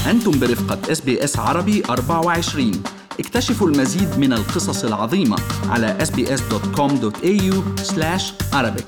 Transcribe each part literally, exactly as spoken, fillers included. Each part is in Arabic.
أنتم برفقة إس بي إس عربي أربعة وعشرين. اكتشفوا المزيد من القصص العظيمة على إس بي إس دوت كوم دوت إيه يو سلاش عربيك.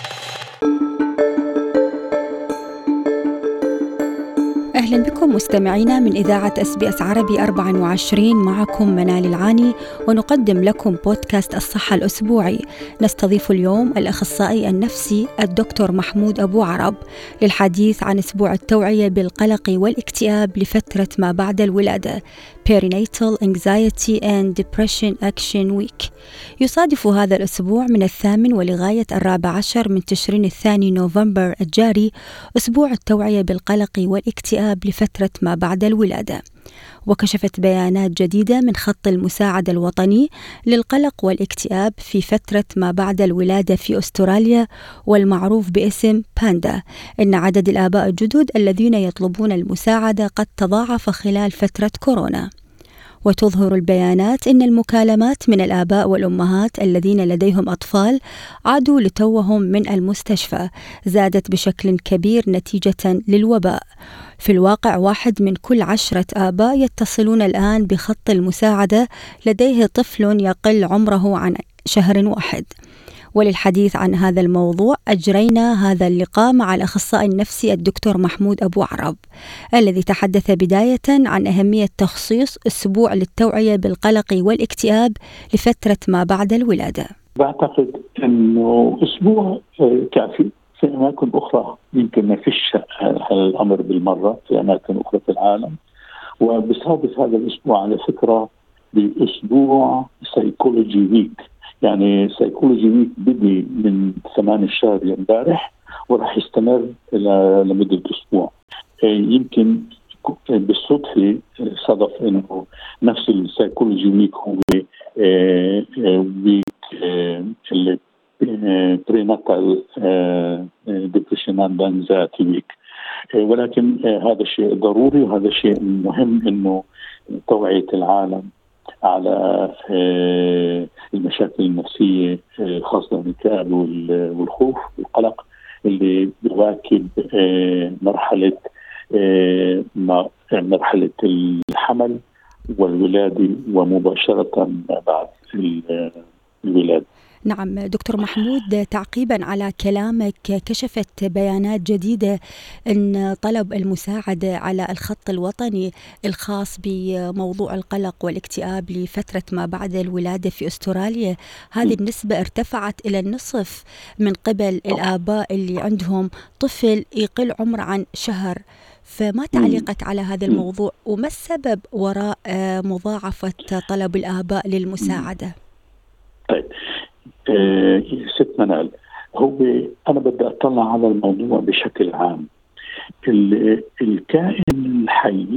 أهلا بكم مستمعينا من إذاعة إس بي إس عربي أربعة وعشرين. معكم منال العاني، ونقدم لكم بودكاست الصحة الأسبوعي. نستضيف اليوم الأخصائي النفسي الدكتور محمود أبو عرب للحديث عن أسبوع التوعية بالقلق والاكتئاب لفترة ما بعد الولادة Perinatal Anxiety and Depression Action Week. يصادف هذا الأسبوع من الثامن ولغاية الرابع عشر من تشرين الثاني نوفمبر الجاري أسبوع التوعية بالقلق والاكتئاب لفترة ما بعد الولادة. وكشفت بيانات جديدة من خط المساعدة الوطني للقلق والاكتئاب في فترة ما بعد الولادة في أستراليا والمعروف باسم باندا إن عدد الآباء الجدد الذين يطلبون المساعدة قد تضاعف خلال فترة كورونا. وتظهر البيانات إن المكالمات من الآباء والأمهات الذين لديهم أطفال عادوا لتوهم من المستشفى زادت بشكل كبير نتيجة للوباء. في الواقع واحد من كل عشرة آباء يتصلون الآن بخط المساعدة لديه طفل يقل عمره عن شهر واحد. وللحديث عن هذا الموضوع أجرينا هذا اللقاء مع الأخصائي النفسي الدكتور محمود أبو عرب الذي تحدث بداية عن أهمية تخصيص أسبوع للتوعية بالقلق والاكتئاب لفترة ما بعد الولادة. بعتقد أنه أسبوع كافي. في أماكن أخرى يمكن ما فيش هذا الأمر بالمرة في أماكن أخرى في العالم. وبصادف هذا الأسبوع على فكرة بأسبوع سايكولوجي ويك، يعني سايكولوجي ويك بدي من ثمانية الشهر امبارح وراح يستمر إلى لمدة أسبوع. يمكن بالصدفة صادف إنه نفس السايكولوجي ويك هو ويك اللي بريناتال ديبريشن اند انكزايتي ويك، ولكن هذا الشيء ضروري وهذا الشيء مهم إنه توعية العالم على المشاكل النفسية خاصة الاكتئاب والخوف والقلق اللي بيواكب مرحلة مرحلة الحمل والولادة ومباشرة بعد الولادة. نعم دكتور محمود، تعقيبا على كلامك، كشفت بيانات جديدة أن طلب المساعدة على الخط الوطني الخاص بموضوع القلق والاكتئاب لفترة ما بعد الولادة في أستراليا هذه النسبة ارتفعت إلى النصف من قبل الآباء اللي عندهم طفل يقل عمره عن شهر. فما تعليقك على هذا الموضوع وما السبب وراء مضاعفة طلب الآباء للمساعدة؟ طيب آه ست منال، هو أنا بدي أطلع على الموضوع بشكل عام. الكائن الحي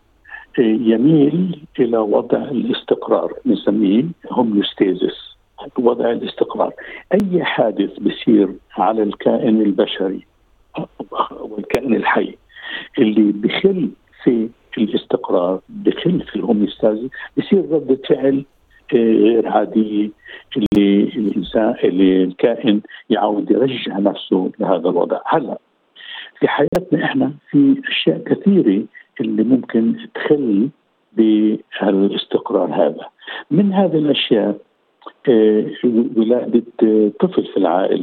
يميل إلى وضع الاستقرار، نسميه هوميوستاسيس، وضع الاستقرار. أي حادث بيصير على الكائن البشري والكائن الحي اللي بخل في الاستقرار، بخل في الهوميوستاسيس، بيصير ردة فعل غير عادية اللي الإنسان اللي الكائن يعود يرجع نفسه لهذا الوضع. هلا في حياتنا إحنا في أشياء كثيرة اللي ممكن تخل بالاستقرار هذا. من هذه الأشياء ولادة طفل في العائلة.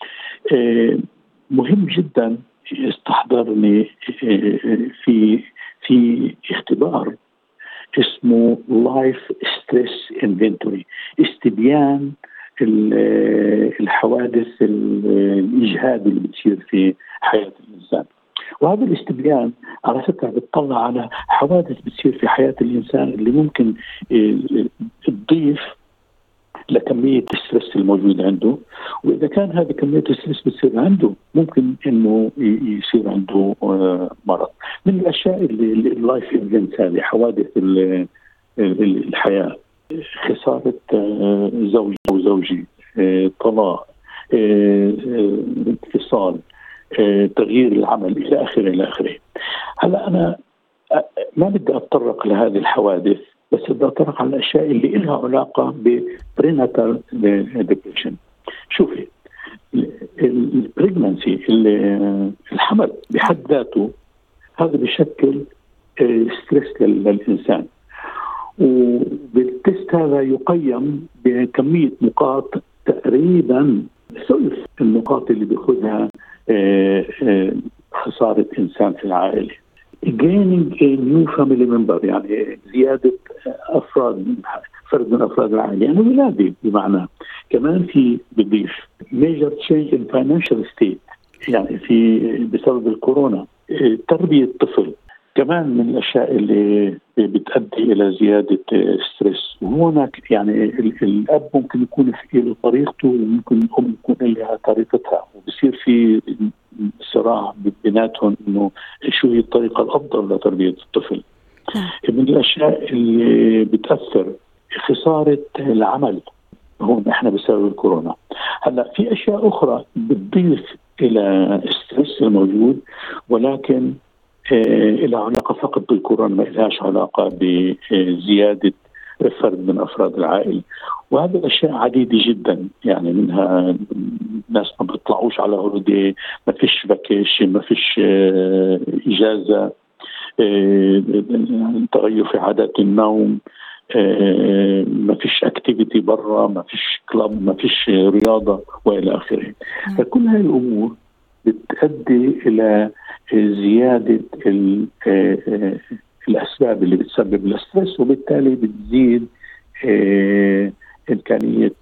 مهم جدا استحضرني في في اختبار اسمه Life Stress Inventory، استبيان الحوادث الإجهاد اللي بتصير في حياة الإنسان. وهذا الاستبيان على فكرة بتطلع على حوادث بتصير في حياة الإنسان اللي ممكن تضيف لكمية الستريس الموجود عنده، وإذا كان هذه كمية الستريس بتصير عنده ممكن إنه يصير عنده مرض. من الأشياء اللي اللايف إيفنتس هذه حوادث الحياة، خسارة زوج أو زوجي، طلاق، انفصال، تغيير العمل إلى آخره إلى آخره. هلا أنا ما بدي أتطرق لهذه الحوادث، بس بدي أتطرق على الأشياء اللي لها علاقة ببريناتال ديبريشن. شوفي، البريجنانسي الحمل بحد ذاته هذا بشكل ستريس للإنسان. وبالتست هذا يقيم بكمية نقاط تقريبا ثلث النقاط اللي بياخذها خسارة إنسان في العائلة. gaining a new family member يعني زيادة أفراد فرد من أفراد العائلة يعني ولادي بمعنى. كمان في بضيف major change in financial state يعني في بسبب الكورونا تربية طفل كمان من الأشياء اللي بتؤدي إلى زيادة ستريس. وهناك يعني الأب ممكن يكون في له طريقته وممكن الأم يكون لها طريقتها وبصير في صراع بيناتهم إنه شو هي الطريقة الأفضل لتربية الطفل. من الأشياء اللي بتأثر خسارة العمل هون احنا بسبب الكورونا. هلا في أشياء أخرى بتضيف إلى الستريس الموجود ولكن إلى علاقة فقط بالكورونا ما لهاش علاقة بزيادة فرد من أفراد العائلة. وهذه الأشياء عديدة جدا يعني منها ناس ما بيطلعوش على هوليدي، ما فيش فاكيشن، ما فيش إجازة، تغير في عادات النوم، ما فيش اكتيفيتي برا، ما فيش كلاب، ما فيش رياضة وإلى آخره. فكل هاي الأمور بتؤدي إلى زيادة الأسباب اللي بتسبب الاسترس وبالتالي بتزيد إمكانية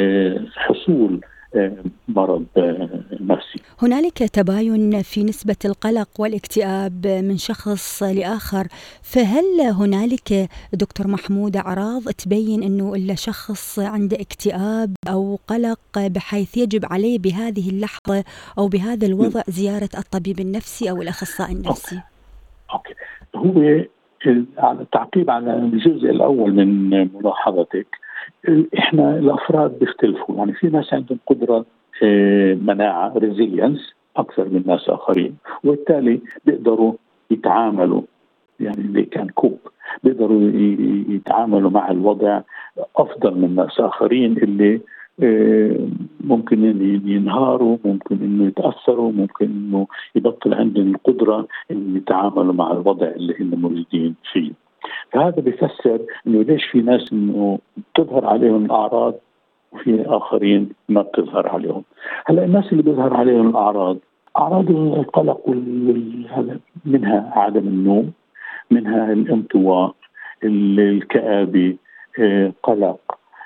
حصول مرض نفسي. هنالك تباين في نسبة القلق والاكتئاب من شخص لآخر، فهل هنالك دكتور محمود أعراض تبين أنه الشخص عنده اكتئاب أو قلق بحيث يجب عليه بهذه اللحظة أو بهذا الوضع زيارة الطبيب النفسي أو الأخصائي النفسي؟ أوكي. هو على التعقيب على الجزء الأول من ملاحظتك، إحنا الأفراد بيختلفوا. يعني في ناس عندهم قدرة مناعة ريزيلينس أكثر من ناس آخرين وبالتالي بيقدروا يتعاملوا يعني اللي كان كوب بيقدروا يتعاملوا مع الوضع أفضل من ناس آخرين اللي ممكن ينهاروا، ممكن إنه يتأثروا، ممكن إنه يبطل عندهم القدرة إنه يتعاملوا مع الوضع اللي هم موجودين فيه. فهذا بيفسر إنه ليش في ناس إنه بتظهر عليهم الأعراض وفي آخرين ما بتظهر عليهم. هلا الناس اللي بيظهر عليهم الأعراض أعراض القلق وهذا منها عدم النوم، منها الانطواء، الكآبة، قلق،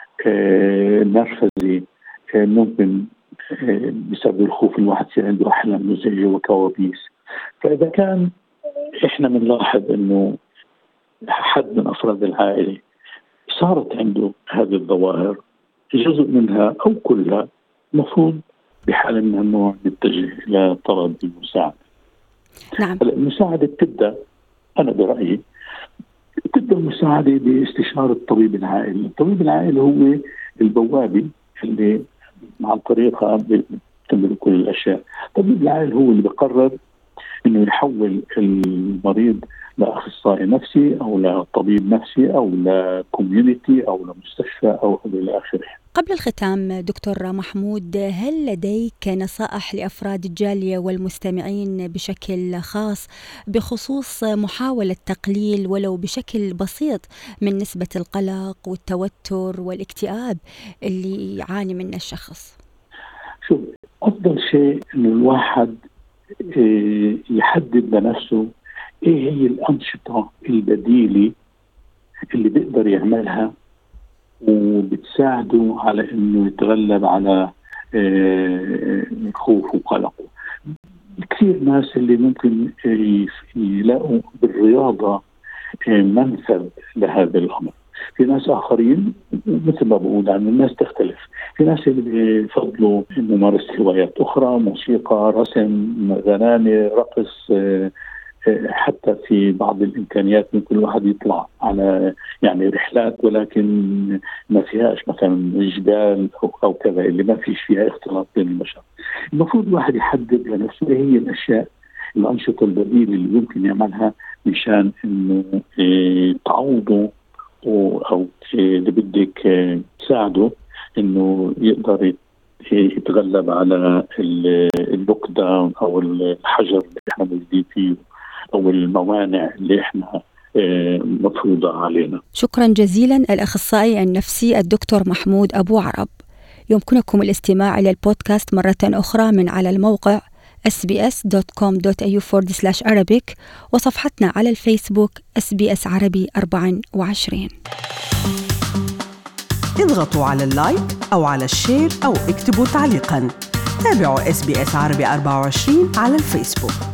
نرفزي، ممكن بسبب الخوف الواحد يصير عنده أحلام مزعجة وكوابيس. فإذا كان إحنا بنلاحظ إنه حد من أفراد العائلة صارت عنده هذه الظواهر جزء منها أو كلها مفروض بحال من النوع نتجه إلى طلب المساعدة. نعم. المساعدة بتبدأ أنا برأيي تبدأ المساعدة باستشارة الطبيب العائلي. الطبيب العائلي هو البوابة اللي عن طريقها بتعمل كل الأشياء. الطبيب العائلي هو اللي بقرر إنه يحول المريض لأخصائي نفسي أو لطبيب نفسي أو لكوميونيتي أو لمستشفى أو إلى آخره. قبل الختام دكتور محمود، هل لديك نصائح لأفراد الجالية والمستمعين بشكل خاص بخصوص محاولة تقليل ولو بشكل بسيط من نسبة القلق والتوتر والاكتئاب اللي يعاني منه الشخص؟ شوف، أفضل شيء إنه الواحد يحدد لنفسه إيه هي الأنشطة البديلة اللي بيقدر يعملها وبتساعده على إنه يتغلب على خوفه وقلقه. كثير ناس اللي ممكن يلاقوا بالرياضة منفذ لهذا الأمر. في ناس آخرين مثل ما بقول عن الناس تختلف. في ناس اللي بيفضلوا ممارسة هوايات أخرى، موسيقى، رسم، غنانة، رقص، حتى في بعض الإمكانيات ممكن الواحد يطلع على يعني رحلات ولكن ما فيهاش مثلا جبال أو, أو كذا اللي ما فيش فيها اختلاط بين البشر. المفروض الواحد يحدد لنفسه هي الأشياء الأنشطة البديلة اللي يمكن يعملها مشان إنه تعوضه أو اللي بدك تساعده إنه يقدر يتغلب على اللوك داون أو الحجر اللي احنا موجودين فيه أو الموانع اللي إحنا مفروضة علينا. شكرا جزيلا الأخصائي النفسي الدكتور محمود أبو عرب. يمكنكم الاستماع إلى البودكاست مرة أخرى من على الموقع إس بي إس دوت كوم دوت إيه يو فورورد سلاش أرابيك وصفحتنا على الفيسبوك إس بي إس عربي أربعة وعشرين. اضغطوا على اللايك أو على الشير أو اكتبوا تعليقا. تابعوا إس بي إس عربي أربعة وعشرين على الفيسبوك.